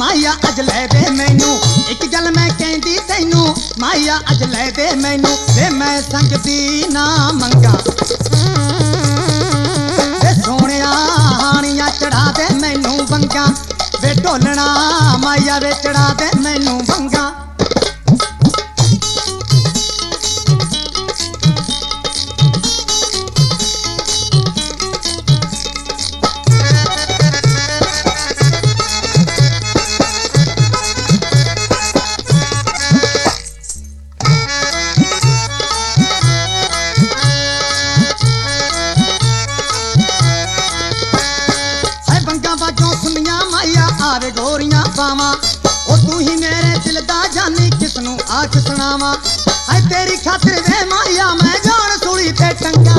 माया अज लै दे मैनू एक गल मैं कहंदी तैनू माया अज लै दे मैनू वे मैं संग दी ना मंगा वे सोहणिया हानिया चढ़ा दे मैनू वंगा वे ढोलना माया वे चढ़ा दे मैनू वंगा आवे गोरियां पावा ओ तू ही मेरे दिल दा जानी किसनू आख सुनावा है तेरी खातिर वे माया मैं जान सूली ते टंगा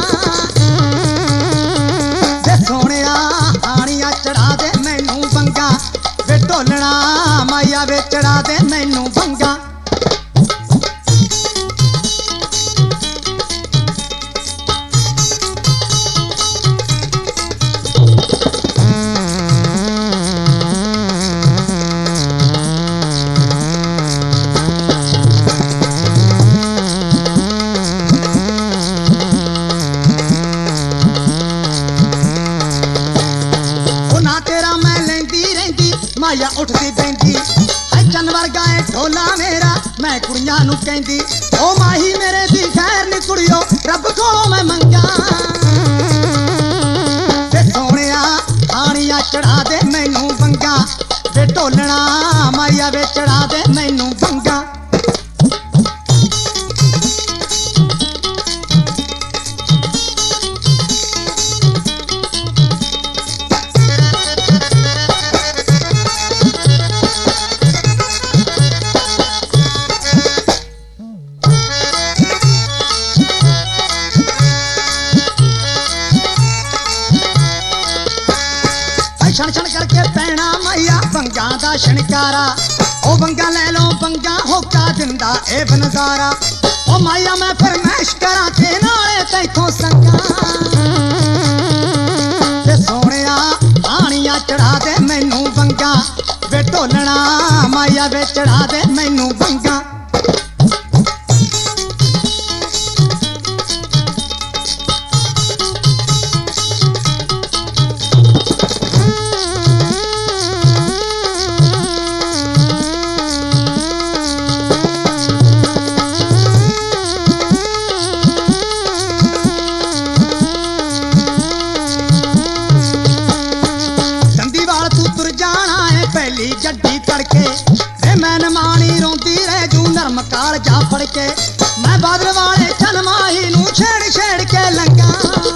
वे सोहणिया हानिया चढ़ा दे मैनू वंगा वे ढोलना माया वे चढ़ा दे मैनू वंगा माया उठदी बैंदी है चन वर्गा है ढोला मेरा मैं कुड़ियां नू कहंदी ओ माही मेरे दी खैर नी कुड़ियो रब कोलों मैं मंगा वे सोहणिया हानिया चढ़ा दे मैनू वंगा वे ढोलना माया वे चढ़ा दे मैनू वंगा छण छण करके पैना माया वंगा दा शनकारा ओ वंगा ले लो वंगा होका दिंदा ए बनजारा ओ माया मैं फरमैश करा ते नाले तैथों संगा वे सोहणिया हानिया चढ़ा दे मैनू वंगा वे ढोलना माया वे चढ़ा दे मैनू वंगा पहली गड्डी तड़के वे मैं नमानी रोंदी रह जू नरम काल जा फड़ के मैं बादल वाले छल माही नू छेड़ छेड़ के लंगा